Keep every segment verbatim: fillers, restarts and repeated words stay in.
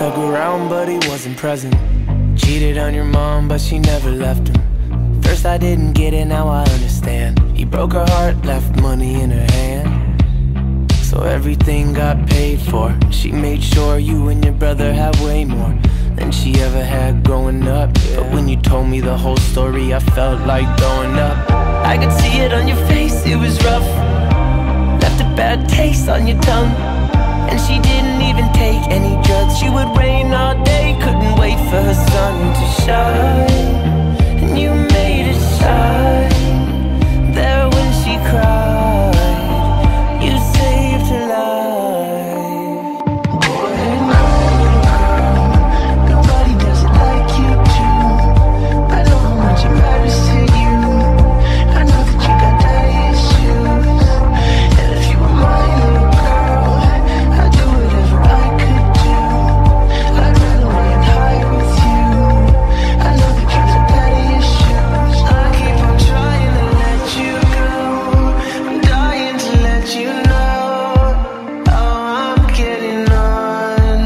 Stuck around but he wasn't present. Cheated on your mom but she never left him. First I didn't get it, now I understand. He broke her heart, left money in her hand. So everything got paid for. She made sure you and your brother had way more than she ever had growing up. But when you told me the whole story, I felt like throwing up. I could see it on your face, it was rough. Left a bad taste on your tongue. And she didn't even take any drugs. She would rain all day, couldn't wait for her sun to shine. And you made it shine there when she cried. You saved her life. Go ahead and cry. Nobody does it like you do. I know how much it matters to you. I know that you got daddy issues. And if you were my little girl, I'd do whatever I could do. I'd run away and hide with you. I know that you got daddy issues. I keep on trying to let you go. I'm dying to let you know how I'm getting on.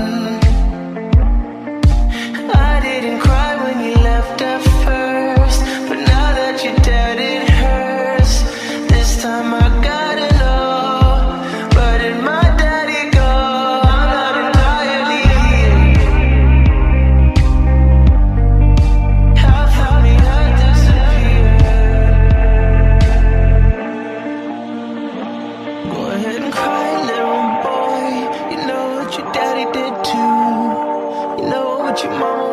I didn't cry when you left at first, but now that you're dead it hurts. This time I gotta know, where did my daddy go? I'm not entirely here. How far me I disappear. Go ahead and cry, little boy. You know what your daddy did too. You know what your mama